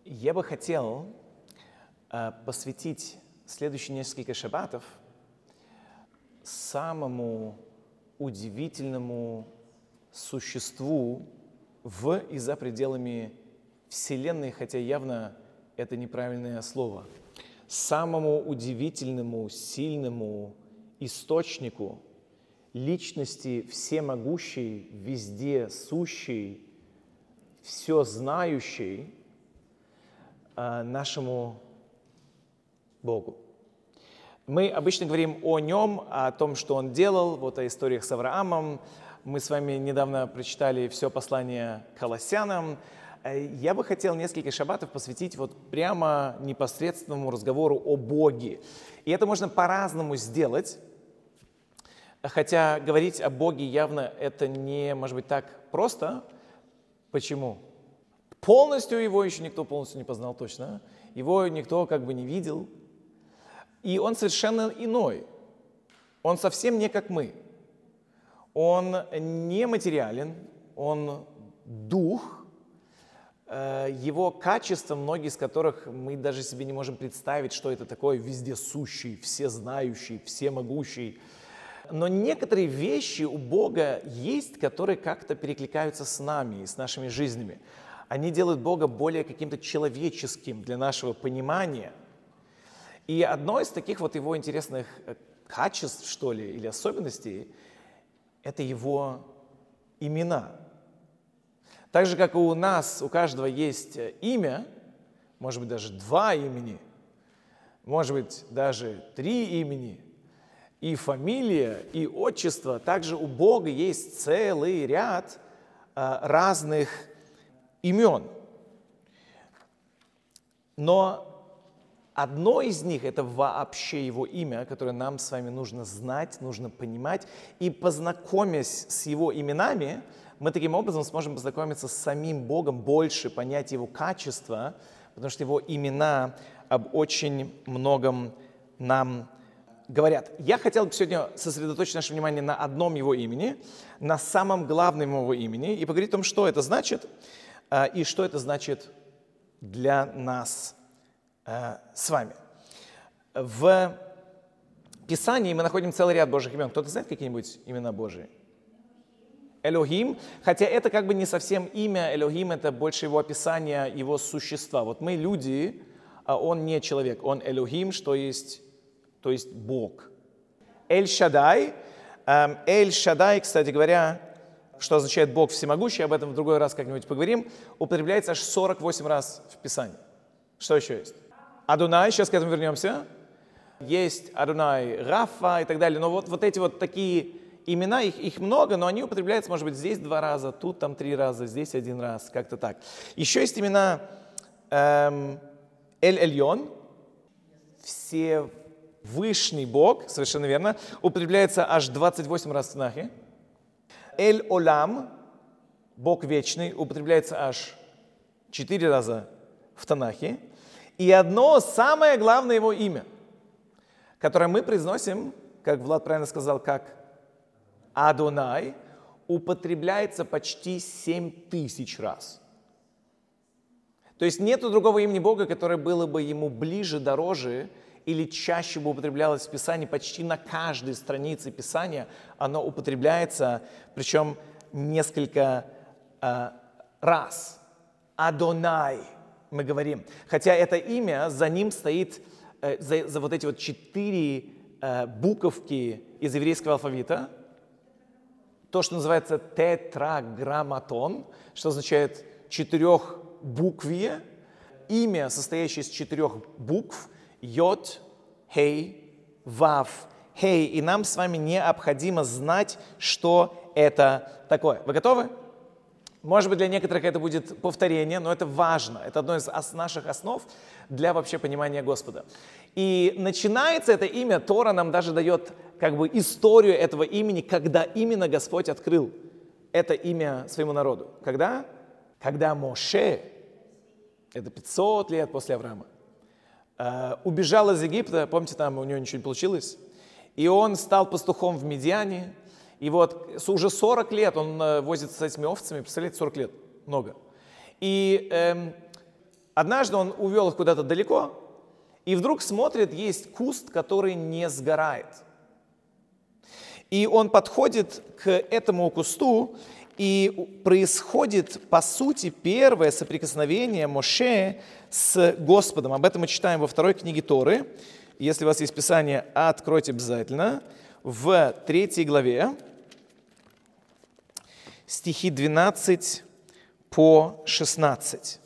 Я бы хотел посвятить следующие несколько шаббатов самому удивительному существу в и за пределами Вселенной, хотя явно это неправильное слово, самому удивительному, сильному источнику личности всемогущей, везде сущей, все знающей, нашему Богу. Мы обычно говорим о Нем, о том, что Он делал, вот о историях с Авраамом. Мы с вами недавно прочитали все послание к Колоссянам. Я бы хотел несколько шаббатов посвятить вот прямо непосредственному разговору о Боге. И это можно по-разному сделать, хотя говорить о Боге явно это не может быть так просто. Почему? Полностью Его еще никто полностью не познал точно. Его никто как бы не видел. И Он совершенно иной. Он совсем не как мы. Он не материален, Он дух. Его качества, многие из которых мы даже себе не можем представить, что это такое вездесущий, всезнающий, всемогущий. Но некоторые вещи у Бога есть, которые как-то перекликаются с нами и с нашими жизнями. Они делают Бога более каким-то человеческим для нашего понимания. И одно из таких вот его интересных качеств, что ли, или особенностей, это его имена. Так же, как и у нас, у каждого есть имя, может быть, даже 2 имени, может быть, даже 3 имени, и фамилия, и отчество. Также у Бога есть целый ряд разных имен. Но одно из них – это вообще Его имя, которое нам с вами нужно знать, нужно понимать. И познакомясь с Его именами, мы таким образом сможем познакомиться с самим Богом больше, понять Его качества, потому что Его имена об очень многом нам говорят. Я хотел бы сегодня сосредоточить наше внимание на одном Его имени, на самом главном Его имени, и поговорить о том, что это значит, и что это значит для нас с вами. В Писании мы находим целый ряд Божьих имен. Кто-то знает какие-нибудь имена Божьи? Элохим, хотя это как бы не совсем имя. Элохим – это больше его описание, его существа. Вот мы люди, а он не человек, он Элохим, то есть Бог. Эль-Шадай, кстати говоря, что означает Бог всемогущий, об этом в другой раз как-нибудь поговорим, употребляется аж 48 раз в Писании. Что еще есть? Адонай, сейчас к этому вернемся. Есть Адонай Рафа и так далее. Но вот эти вот такие имена, их много, но они употребляются, может быть, здесь 2 раза, тут там 3 раза, здесь 1 раз, как-то так. Еще есть имена Эль-Эльон, Всевышний Бог, совершенно верно, употребляется аж 28 раз в Танахе. Эль-Олам, Бог вечный, употребляется аж 4 раза в Танахе. И одно самое главное его имя, которое мы произносим, как Влад правильно сказал, как Адонай, употребляется почти 7000 раз. То есть нету другого имени Бога, которое было бы ему ближе, дороже, или чаще бы употреблялось в Писании. Почти на каждой странице Писания оно употребляется, причем несколько раз. Адонай мы говорим. Хотя это имя, за ним стоит, за вот эти вот 4 буковки из еврейского алфавита, то, что называется тетраграмматон, что означает 4-буквие, имя, состоящее из 4 букв, Йод, Хей, Вав, Хей. И нам с вами необходимо знать, что это такое. Вы готовы? Может быть, для некоторых это будет повторение, но это важно. Это одно из наших основ для вообще понимания Господа. И начинается это имя, Тора нам даже дает как бы историю этого имени, когда именно Господь открыл это имя своему народу. Когда? Когда Моше, это 500 лет после Авраама, убежал из Египта, помните, там у него ничего не получилось, и он стал пастухом в Медиане, и вот уже 40 лет он возится с этими овцами, представляете, 40 лет, много. И однажды он увел их куда-то далеко, и вдруг смотрит, есть куст, который не сгорает. И он подходит к этому кусту, и происходит, по сути, первое соприкосновение Моше с Господом. Об этом мы читаем во второй книге Торы. Если у вас есть Писание, откройте обязательно. В 3 главе, стихи 12 по 16.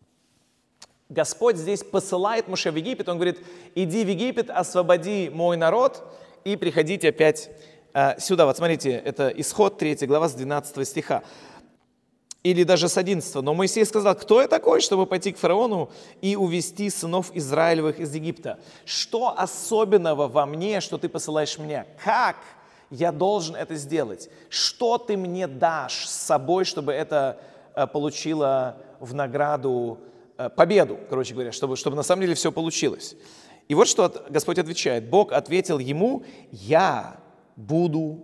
Господь здесь посылает Моше в Египет. Он говорит: иди в Египет, освободи мой народ и приходите опять сюда. Вот смотрите, это Исход 3 глава с 12 стиха. Или даже с 11. Но Моисей сказал: кто я такой, чтобы пойти к фараону и увести сынов Израилевых из Египта? Что особенного во мне, что ты посылаешь меня? Как я должен это сделать? Что ты мне дашь с собой, чтобы это получило в награду победу, короче говоря, чтобы на самом деле все получилось? И вот что Господь отвечает. Бог ответил ему: я буду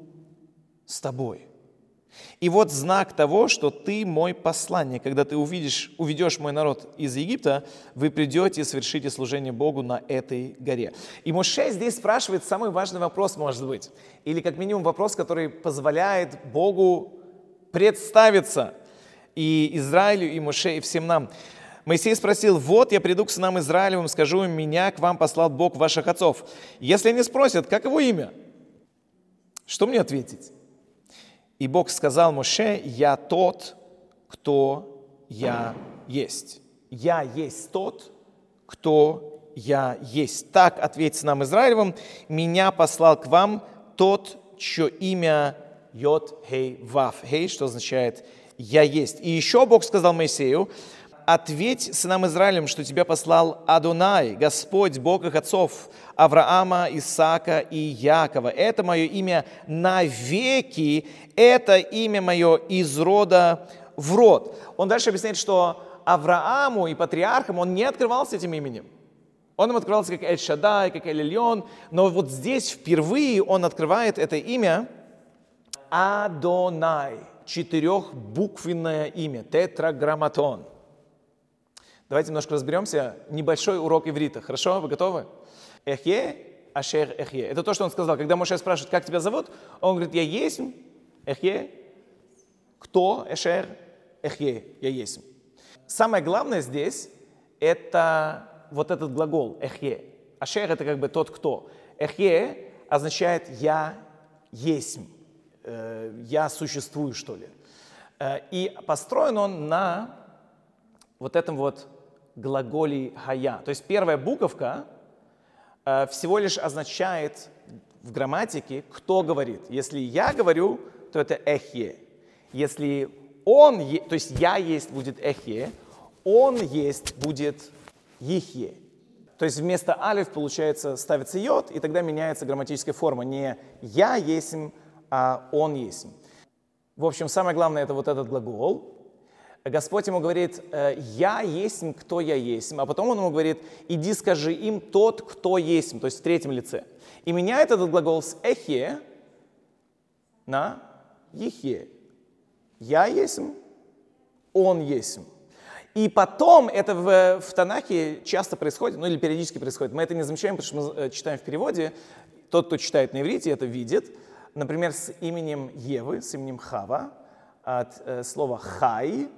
с тобой. И вот знак того, что ты мой посланник. Когда ты уведешь мой народ из Египта, вы придете и совершите служение Богу на этой горе. И Моше здесь спрашивает самый важный вопрос, может быть, или как минимум вопрос, который позволяет Богу представиться и Израилю, и Моше, и всем нам. Моисей спросил: вот я приду к сынам Израилевым, скажу им: меня к вам послал Бог ваших отцов. Если они спросят, как его имя, что мне ответить? И Бог сказал Моше: я тот, кто я есть. Я есть тот, кто я есть. Так ответь сынам Израилевым: меня послал к вам тот, чье имя Йод-Хей-Вав. Хей, что означает «я есть». И еще Бог сказал Моисею: ответь сынам Израилевым, что тебя послал Адонай, Господь, Бог их отцов, Авраама, Исаака и Якова. Это мое имя навеки, это имя мое из рода в род. Он дальше объясняет, что Аврааму и патриархам он не открывался этим именем. Он им открывался как Эль-Шадай, как Эль-Эльон, но вот здесь впервые он открывает это имя Адонай, 4-буквенное имя, тетраграмматон. Давайте немножко разберемся. Небольшой урок иврита. Хорошо? Вы готовы? Эхе, ашер эхе. Это то, что он сказал. Когда Моше спрашивает: как тебя зовут? Он говорит: я есть. Эхе. Кто? Эшер. Эхе. Я есть. Самое главное здесь – это вот этот глагол эхе. Ашер – это как бы тот, кто. Эхе означает «я есть». «Я существую», что ли. И построен он на вот этом вот глаголе «хая». То есть первая буковка всего лишь означает в грамматике «кто говорит». Если я говорю, то это эхе. Если он, то есть я есть, будет эхе, он есть, будет ехе. То есть вместо алиф, получается, ставится йод, и тогда меняется грамматическая форма. Не я есть, а он есть. В общем, самое главное – это вот этот глагол. Господь ему говорит: «Я есть, кто я есть». А потом он ему говорит: «Иди скажи им тот, кто есть», то есть в третьем лице. И меняет этот глагол с эхе на ехе. «Я есть, он есть». И потом это в Танахе часто происходит, или периодически происходит. Мы это не замечаем, потому что мы читаем в переводе. Тот, кто читает на иврите, это видит. Например, с именем Евы, с именем Хава, от слова «хай»,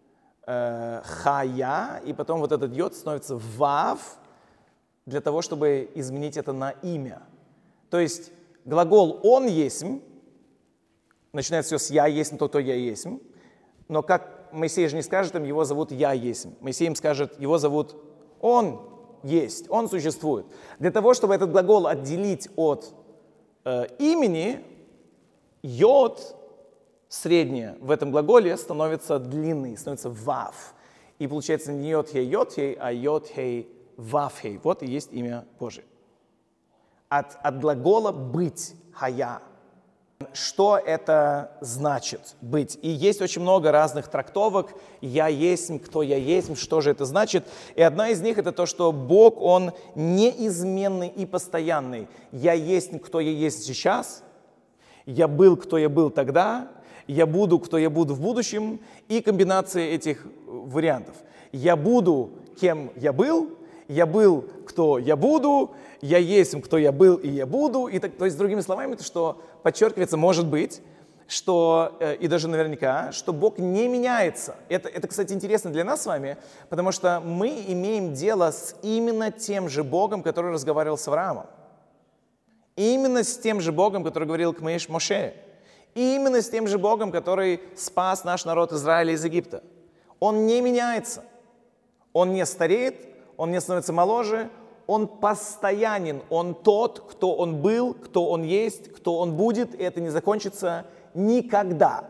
«хая», и потом вот этот йод становится «вав», для того, чтобы изменить это на имя. То есть глагол «он есть», начинается все с «я есть», тот, кто я есть, но как Моисей же не скажет им: его зовут «я есть». Моисей им скажет: его зовут «он есть», он существует. Для того, чтобы этот глагол отделить от имени, йод среднее в этом глаголе становится длинный, становится вав. И получается не йод-хей, а йод-хей, вав-хей. Вот и есть имя Божие. От глагола «быть», «хая». Что это значит быть? И есть очень много разных трактовок. «Я есть», «кто я есть», что же это значит? И одна из них – это то, что Бог, Он неизменный и постоянный. «Я есть, кто я есть сейчас», «я был, кто я был тогда», «я буду, кто я буду в будущем», и комбинация этих вариантов. «Я буду кем я был, кто я буду, я есть, кто я был и я буду. То есть, другими словами, то, что подчеркивается, может быть, что, и даже наверняка, что Бог не меняется. Это, кстати, интересно для нас с вами, потому что мы имеем дело с именно тем же Богом, который разговаривал с Авраамом. Именно с тем же Богом, который говорил к Моше. Именно с тем же Богом, который спас наш народ Израиля из Египта. Он не меняется. Он не стареет, он не становится моложе, он постоянен. Он тот, кто он был, кто он есть, кто он будет, и это не закончится никогда.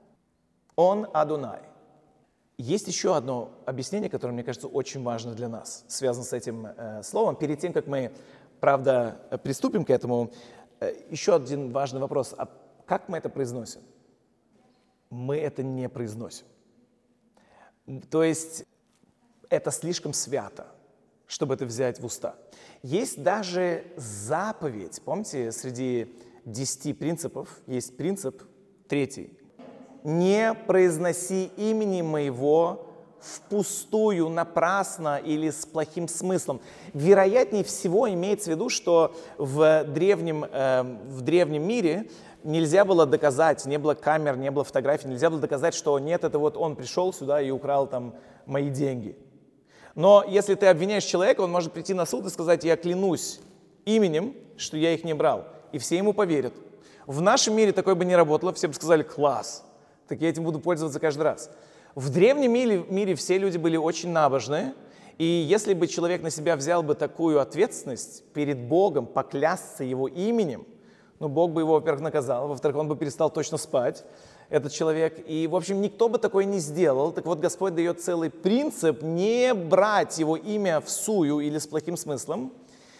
Он Адонай. Есть еще одно объяснение, которое, мне кажется, очень важно для нас, связано с этим словом. Перед тем, как мы, правда, приступим к этому, еще один важный вопрос. А как мы это произносим? Мы это не произносим. То есть это слишком свято, чтобы это взять в уста. Есть даже заповедь. Помните, среди 10 принципов есть принцип 3. «Не произноси имени моего впустую, напрасно или с плохим смыслом». Вероятнее всего имеется в виду, что в древнем мире нельзя было доказать, не было камер, не было фотографий, нельзя было доказать, что нет, это вот он пришел сюда и украл там мои деньги. Но если ты обвиняешь человека, он может прийти на суд и сказать: я клянусь именем, что я их не брал. И все ему поверят. В нашем мире такое бы не работало, все бы сказали: класс, так я этим буду пользоваться каждый раз. В древнем мире все люди были очень набожны, и если бы человек на себя взял бы такую ответственность перед Богом, поклясться его именем, Бог бы его, во-первых, наказал, во-вторых, он бы перестал точно спать, этот человек. И, в общем, никто бы такое не сделал. Так вот, Господь дает целый принцип не брать его имя всую или с плохим смыслом,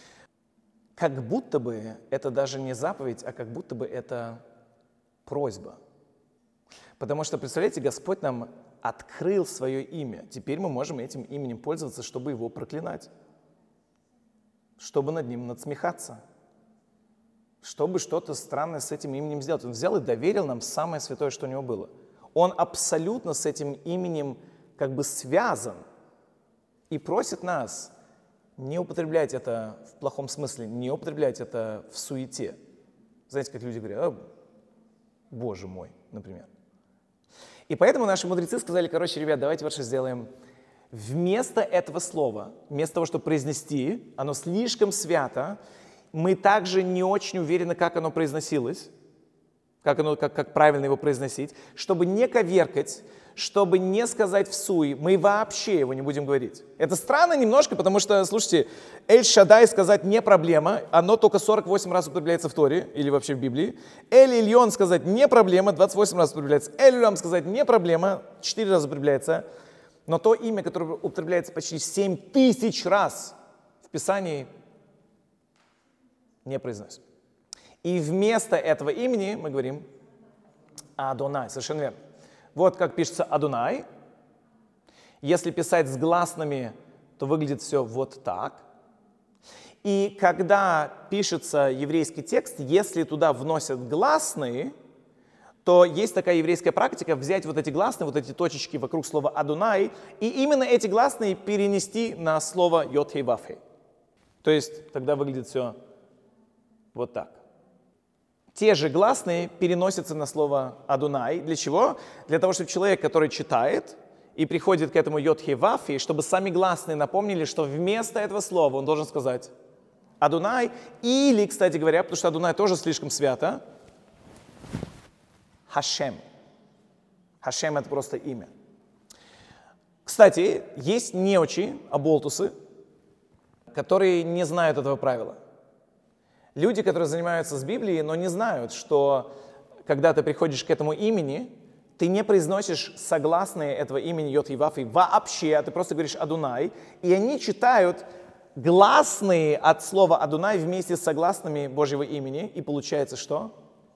как будто бы это даже не заповедь, а как будто бы это просьба. Потому что, представляете, Господь нам открыл свое имя. Теперь мы можем этим именем пользоваться, чтобы его проклинать, чтобы над ним надсмехаться, чтобы что-то странное с этим именем сделать. Он взял и доверил нам самое святое, что у него было. Он абсолютно с этим именем как бы связан и просит нас не употреблять это в плохом смысле, не употреблять это в суете. Знаете, как люди говорят: Боже мой, например. И поэтому наши мудрецы сказали: ребят, давайте вот что сделаем. Вместо этого слова, вместо того, чтобы произнести, оно слишком свято, мы также не очень уверены, как оно произносилось, как правильно его произносить, чтобы не коверкать, чтобы не сказать всуе, мы вообще его не будем говорить. Это странно немножко, потому что, слушайте, Эль-Шадай сказать не проблема, оно только 48 раз употребляется в Торе или вообще в Библии. Эль-Ильон сказать не проблема, 28 раз употребляется. Эль-Улам сказать не проблема, 4 раза употребляется. Но то имя, которое употребляется почти 7000 раз в Писании, не произносим. И вместо этого имени мы говорим Адонай. Совершенно верно. Вот как пишется Адонай. Если писать с гласными, то выглядит все вот так. И когда пишется еврейский текст, если туда вносят гласные, то есть такая еврейская практика взять вот эти гласные, вот эти точечки вокруг слова Адонай, и именно эти гласные перенести на слово Йод-Хей-Вав-Хей. То есть тогда выглядит все вот так. Те же гласные переносятся на слово Адонай. Для чего? Для того, чтобы человек, который читает и приходит к этому Йод-Хей-Вав-Хей, чтобы сами гласные напомнили, что вместо этого слова он должен сказать Адонай. Или, кстати говоря, потому что Адонай тоже слишком свято, Хашем. Хашем — это просто имя. Кстати, есть неучи, оболтусы, которые не знают этого правила. Люди, которые занимаются с Библией, но не знают, что когда ты приходишь к этому имени, ты не произносишь согласные этого имени Йод-Хей-Вав-Хей вообще, а ты просто говоришь Адонай, и они читают гласные от слова Адонай вместе с согласными Божьего имени, и получается что?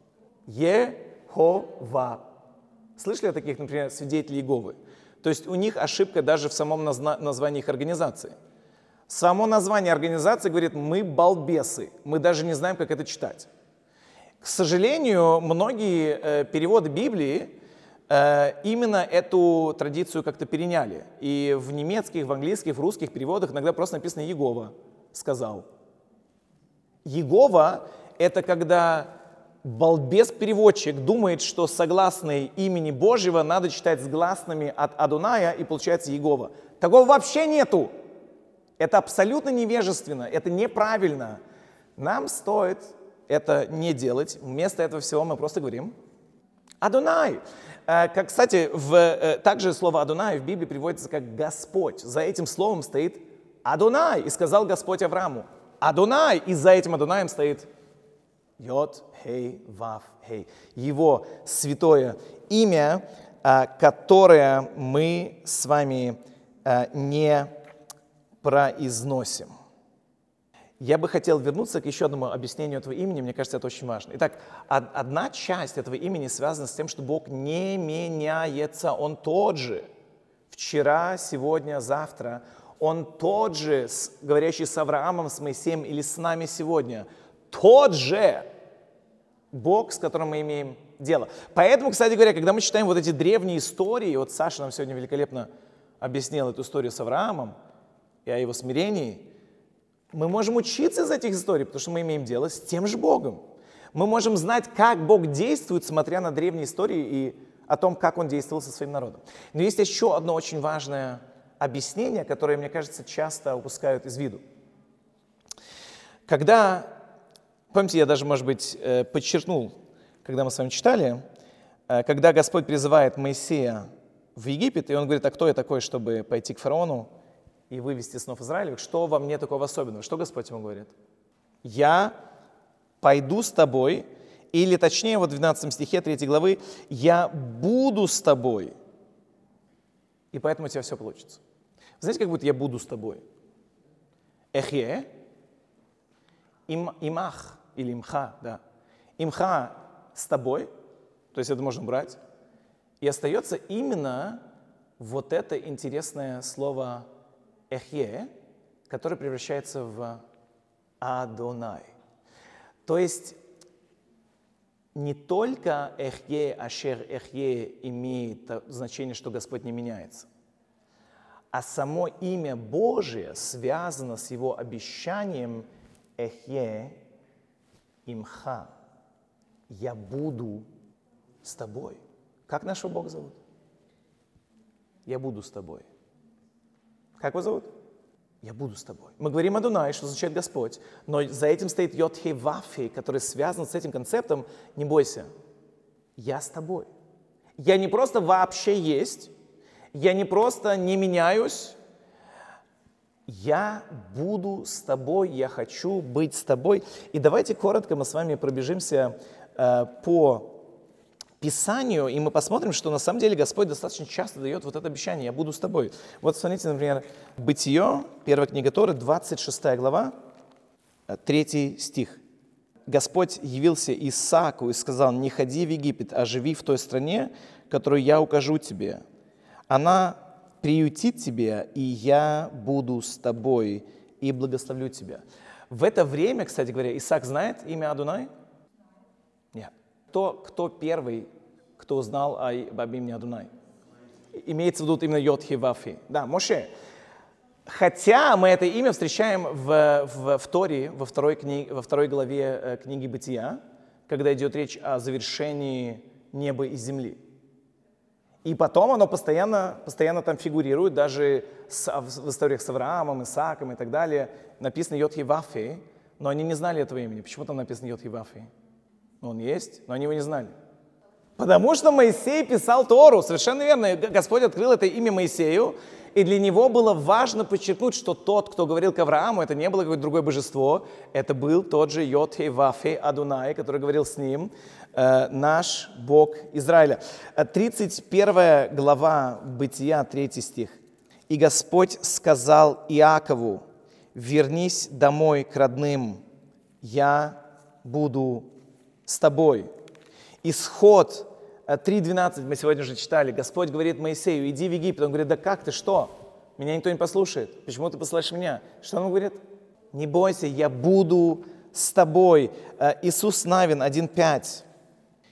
Ехова. Слышали о таких, например, свидетелей Иеговы? То есть у них ошибка даже в самом названии их организации. Само название организации говорит: мы балбесы, мы даже не знаем, как это читать. К сожалению, многие переводы Библии именно эту традицию как-то переняли. И в немецких, в английских, в русских переводах иногда просто написано «Иегова сказал». Иегова — это когда балбес-переводчик думает, что согласные имени Божьего надо читать с гласными от Адоная, и получается Иегова. Такого вообще нету. Это абсолютно невежественно, это неправильно. Нам стоит это не делать. Вместо этого всего мы просто говорим Адонай. Как, кстати, также слово Адонай в Библии переводится как Господь. За этим словом стоит Адонай. И сказал Господь Аврааму Адонай. И за этим Адонаем стоит Йод, Хей, Вав, Хей. Его святое имя, которое мы с вами не произносим. Я бы хотел вернуться к еще одному объяснению этого имени, мне кажется, это очень важно. Итак, одна часть этого имени связана с тем, что Бог не меняется, Он тот же. Вчера, сегодня, завтра. Он тот же, говорящий с Авраамом, с Моисеем или с нами сегодня. Тот же Бог, с которым мы имеем дело. Поэтому, кстати говоря, когда мы читаем вот эти древние истории, вот Саша нам сегодня великолепно объяснил эту историю с Авраамом и о его смирении, мы можем учиться из этих историй, потому что мы имеем дело с тем же Богом. Мы можем знать, как Бог действует, смотря на древние истории и о том, как Он действовал со своим народом. Но есть еще одно очень важное объяснение, которое, мне кажется, часто упускают из виду. Помните, я даже, может быть, подчеркнул, когда мы с вами читали, когда Господь призывает Моисея в Египет, и он говорит: а кто я такой, чтобы пойти к фараону и вывести сынов Израилевых? Что во мне такого особенного? Что Господь ему говорит? Я пойду с тобой, или точнее, вот в 12 стихе 3 главы, я буду с тобой, и поэтому у тебя все получится. Знаете, как будет «я буду с тобой»? Эхе, имах, или имха, да. Имха с тобой, то есть это можно брать, и остается именно вот это интересное слово эхе, которое превращается в Адонай. То есть не только эхе, ашер эхе имеет значение, что Господь не меняется, а само имя Божие связано с его обещанием эхе имха. Я буду с тобой. Как нашего Бога зовут? Я буду с тобой. Как его зовут? Я буду с тобой. Мы говорим Адонай, что означает Господь, но за этим стоит Йод Хей Вав Хей, который связан с этим концептом. Не бойся, я с тобой. Я не просто вообще есть, я не просто не меняюсь, я буду с тобой, я хочу быть с тобой. И давайте коротко мы с вами пробежимся по Писанию, и мы посмотрим, что на самом деле Господь достаточно часто дает вот это обещание: «Я буду с тобой». Вот смотрите, например, Бытие, 1 книга Торы, 26 глава, 3 стих. «Господь явился Исааку и сказал: не ходи в Египет, а живи в той стране, которую я укажу тебе. Она приютит тебя, и я буду с тобой и благословлю тебя». В это время, кстати говоря, Исаак знает имя Адонай? Нет. Кто первый, кто узнал об имени Адонай? Имеется в виду именно Йод Хей Вав Хей. Да, Моше. Хотя мы это имя встречаем в Торе, во второй главе книги Бытия, когда идет речь о завершении неба и земли. И потом оно постоянно там фигурирует, даже в историях с Авраамом, Исааком и так далее. Написано Йод Хей Вав Хей, но они не знали этого имени. Почему там написано Йод Хей Вав Хей? Он есть, но они его не знали. Потому что Моисей писал Тору, совершенно верно. Господь открыл это имя Моисею, и для него было важно подчеркнуть, что тот, кто говорил к Аврааму, это не было какое-то другое божество, это был тот же Йод Хей Вав Хей Адонай, который говорил с ним, наш Бог Израиля. 31 глава Бытия, 3 стих. «И Господь сказал Иакову: вернись домой к родным, я буду с тобой». Исход 3:12 мы сегодня уже читали. Господь говорит Моисею: иди в Египет. Он говорит: да как ты, что? Меня никто не послушает. Почему ты посылаешь меня? Что он говорит? Не бойся, я буду с тобой. Иисус Навин 1:5.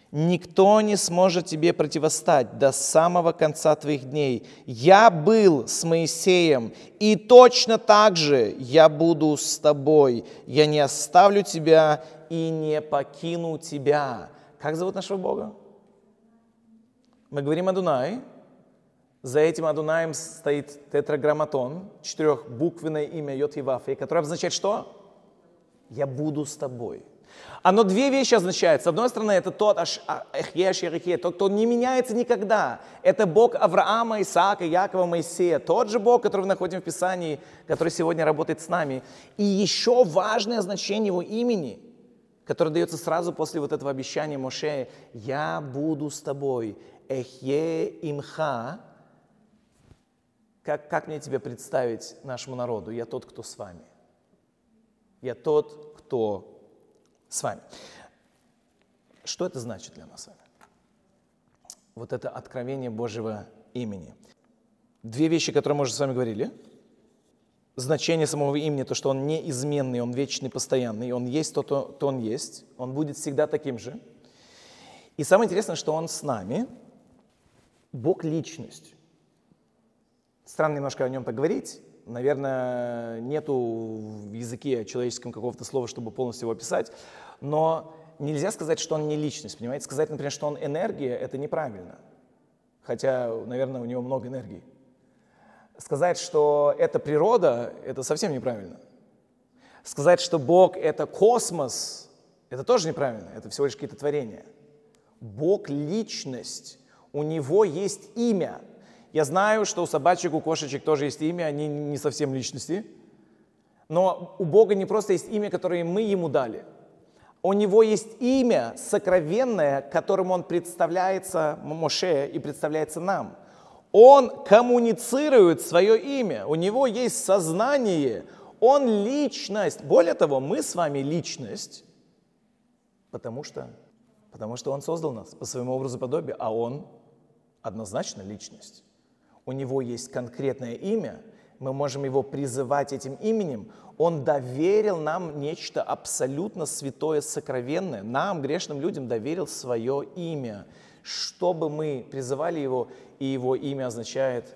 Никто не сможет тебе противостать до самого конца твоих дней. Я был с Моисеем, и точно так же я буду с тобой. Я не оставлю тебя и не покину тебя». Как зовут нашего Бога? Мы говорим Адунай. За этим Адунаем стоит тетраграмматон, 4-буквенное имя Йод-Хей-Вав-Хей, которое означает что? «Я буду с тобой». Оно две вещи означает. С одной стороны, это тот тот, кто не меняется никогда. Это Бог Авраама, Исаака, Якова, Моисея. Тот же Бог, который мы находим в Писании, который сегодня работает с нами. И еще важное значение его имени, которое дается сразу после вот этого обещания Моше: «Я буду с тобой». Эхье имха. Как мне тебя представить нашему народу? Я тот, кто с вами. Я тот, кто с вами. Что это значит для нас с вами? Вот это откровение Божьего имени. Две вещи, которые мы уже с вами говорили. Значение самого имени, то, что он неизменный, он вечный, постоянный, он есть то, кто он есть, он будет всегда таким же. И самое интересное, что он с нами, Бог — личность. Странно немножко о нем так говорить. Наверное, нету в языке человеческом какого-то слова, чтобы полностью его описать, но нельзя сказать, что он не личность, понимаете? Сказать, например, что он энергия, это неправильно, хотя, наверное, у него много энергии. Сказать, что это природа, это совсем неправильно. Сказать, что Бог — это космос, это тоже неправильно, это всего лишь какие-то творения. Бог — личность, у Него есть имя. Я знаю, что у собачек, у кошечек тоже есть имя, они не совсем личности. Но у Бога не просто есть имя, которое мы Ему дали. У Него есть имя сокровенное, которым Он представляется Моше и представляется нам. Он коммуницирует свое имя, у Него есть сознание, Он личность. Более того, мы с вами личность, потому что Он создал нас по своему образу и подобию, а Он однозначно личность. У Него есть конкретное имя, мы можем Его призывать этим именем. Он доверил нам нечто абсолютно святое, сокровенное. Нам, грешным людям, доверил свое имя, чтобы мы призывали Его, и Его имя означает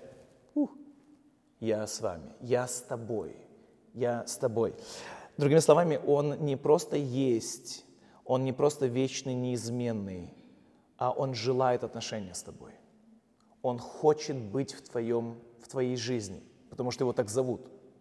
«Я с вами, я с тобой, я с тобой». Другими словами, Он не просто есть, Он не просто вечный, неизменный, а Он желает отношения с тобой. Он хочет быть в твоей жизни, потому что Его так зовут.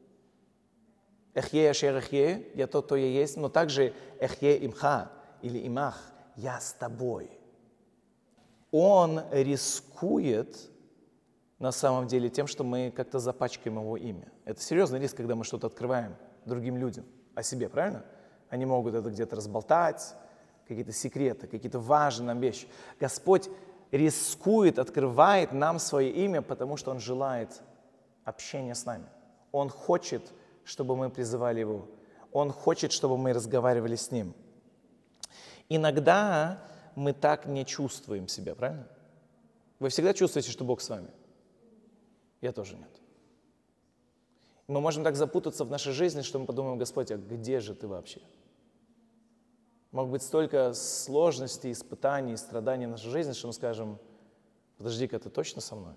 Эхье ашер эхье, я тот, кто я есть, но также эхье имха или имах, я с тобой. Он рискует на самом деле тем, что мы как-то запачкаем Его имя. Это серьезный риск, когда мы что-то открываем другим людям о себе, правильно? Они могут это где-то разболтать, какие-то секреты, какие-то важные нам вещи. Господь рискует, открывает нам свое имя, потому что Он желает общения с нами. Он хочет, чтобы мы призывали Его. Он хочет, чтобы мы разговаривали с Ним. Иногда мы так не чувствуем себя, правильно? Вы всегда чувствуете, что Бог с вами? Я тоже нет. Мы можем так запутаться в нашей жизни, что мы подумаем: Господь, а где же Ты вообще? Может быть, столько сложностей, испытаний, страданий в нашей жизни, что мы скажем: подожди-ка, Ты точно со мной?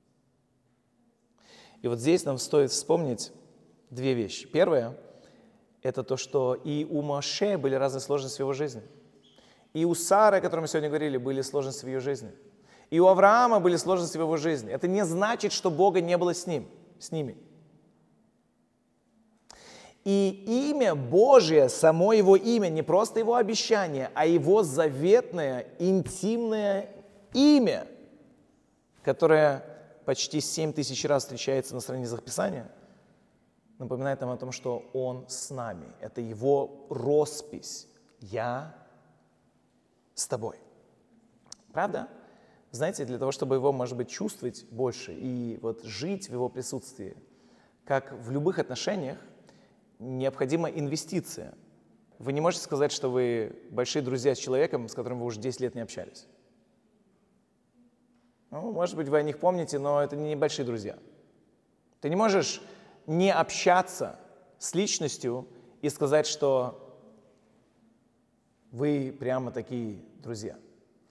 И вот здесь нам стоит вспомнить две вещи. Первое – это то, что и у Моше были разные сложности в его жизни. И у Сары, о которой мы сегодня говорили, были сложности в ее жизни. И у Авраама были сложности в его жизни. Это не значит, что Бога не было с ними. И имя Божие, само Его имя, не просто Его обещание, а Его заветное, интимное имя, которое почти 7000 раз встречается на страницах Писания, напоминает нам о том, что Он с нами. Это Его роспись. Я с тобой. Правда? Знаете, для того, чтобы Его, может быть, чувствовать больше и вот жить в Его присутствии, как в любых отношениях, необходима инвестиция. Вы не можете сказать, что вы большие друзья с человеком, с которым вы уже 10 лет не общались. Ну, может быть, вы о них помните, но это не большие друзья. Ты не можешь не общаться с личностью и сказать, что вы прямо такие друзья.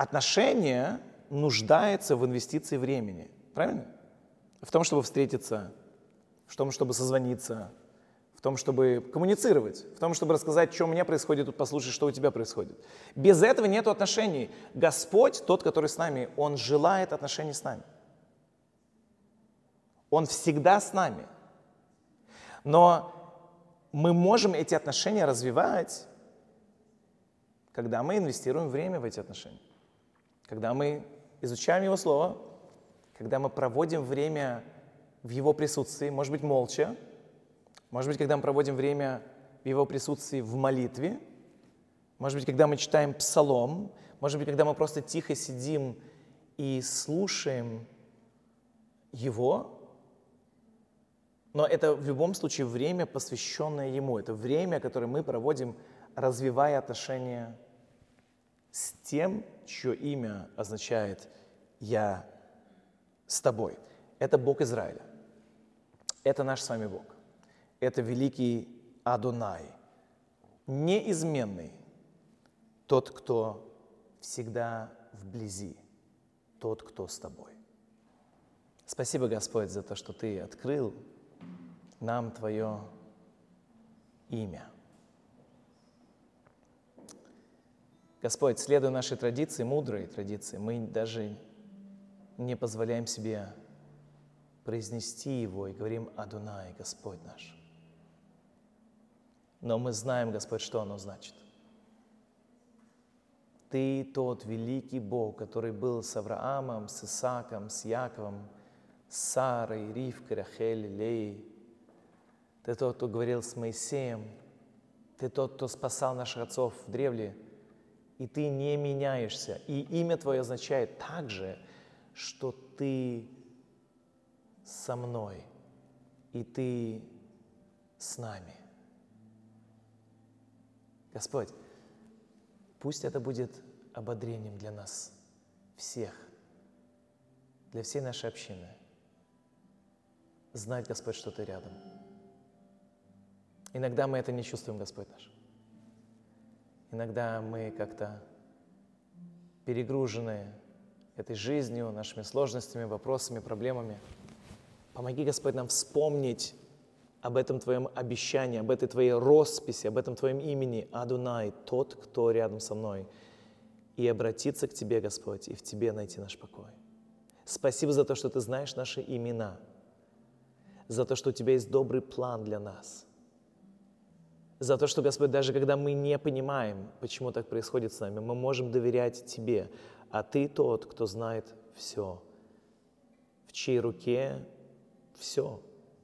Отношения нуждаются в инвестиции времени. Правильно? В том, чтобы встретиться, в том, чтобы созвониться, в том, чтобы коммуницировать, в том, чтобы рассказать, что у меня происходит, тут послушать, что у тебя происходит. Без этого нет отношений. Господь, тот, который с нами, Он желает отношений с нами. Он всегда с нами. Но мы можем эти отношения развивать, когда мы инвестируем время в эти отношения, когда мы изучаем Его Слово, когда мы проводим время в Его присутствии, может быть, молча, может быть, когда мы проводим время в Его присутствии в молитве, может быть, когда мы читаем псалом, может быть, когда мы просто тихо сидим и слушаем Его. Но это в любом случае время, посвященное Ему. Это время, которое мы проводим, развивая отношения с тем, чье имя означает «Я с тобой». Это Бог Израиля. Это наш с вами Бог. Это великий Адонай, неизменный, тот, кто всегда вблизи, тот, кто с тобой. Спасибо, Господь, за то, что Ты открыл нам Твое имя. Господь, следуя нашей традиции, мудрой традиции, мы даже не позволяем себе произнести его и говорим «Адонай, Господь наш». Но мы знаем, Господь, что оно значит. Ты тот великий Бог, который был с Авраамом, с Исааком, с Яковом, с Сарой, Ривкой, Рахель, Леей. Ты тот, кто говорил с Моисеем. Ты тот, кто спасал наших отцов в древле. И Ты не меняешься. И имя Твое означает также, что Ты со мной, и Ты с нами. Господь, пусть это будет ободрением для нас всех, для всей нашей общины. Знать, Господь, что Ты рядом. Иногда мы это не чувствуем, Господь наш. Иногда мы как-то перегружены этой жизнью, нашими сложностями, вопросами, проблемами. Помоги, Господь, нам вспомнить об этом Твоем обещании, об этой Твоей росписи, об этом Твоем имени Адонай, тот, кто рядом со мной, и обратиться к Тебе, Господь, и в Тебе найти наш покой. Спасибо за то, что Ты знаешь наши имена, за то, что у Тебя есть добрый план для нас, за то, что, Господь, даже когда мы не понимаем, почему так происходит с нами, мы можем доверять Тебе, а Ты тот, кто знает все, в чьей руке все,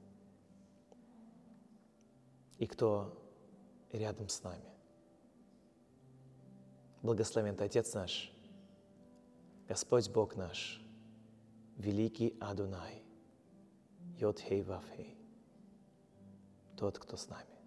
и кто рядом с нами. Благословен Ты, Отец наш, Господь Бог наш, великий Адонай, Йод-Хей-Вав-Хей, тот, кто с нами.